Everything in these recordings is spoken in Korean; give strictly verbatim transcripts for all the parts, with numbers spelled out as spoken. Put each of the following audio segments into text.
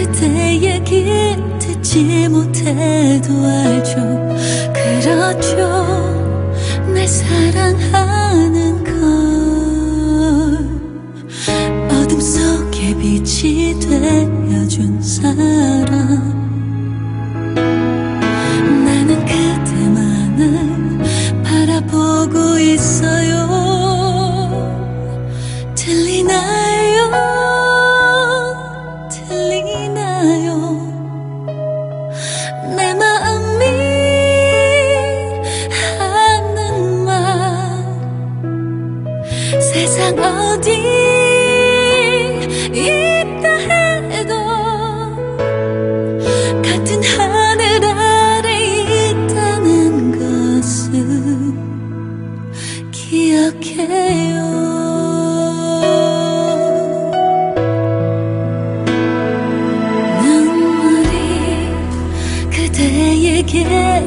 그대 얘기 듣지 못해도 알죠. 그렇죠. 날 사랑하는 걸. 어둠 속에 빛이 되어준 사람. 나는 그대만을 바라보고 있어요. 들리나요? 들리나요? 내 마음이 하는 말. 세상 어디 있다 해도 같은 하늘 아래 있다는 것을 기억해요. 그대에게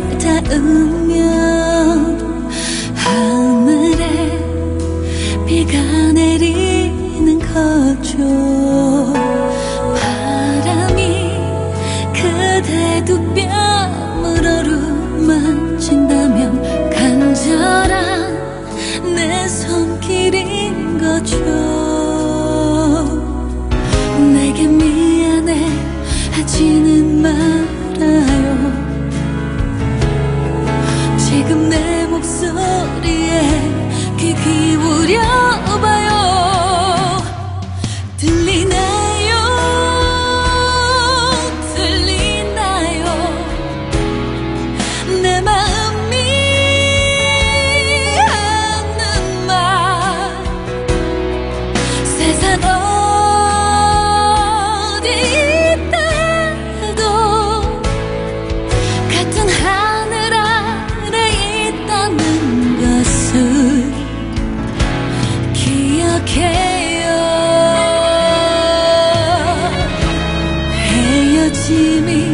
닿으면 하늘에 비가 내리는 거죠. 바람이 그대 두 뺨을 어루만진다면 간절한 내 손길인 거죠. 내게 미안해 하지는 말아요. 지금 내 목소리에 귀 기울여봐요. 들리나요? 들리나요? 내 마음이 하는 말. 세상 어디 있다 해도 같은 하늘 아래 있다는 것을 기억해요. 헤어짐이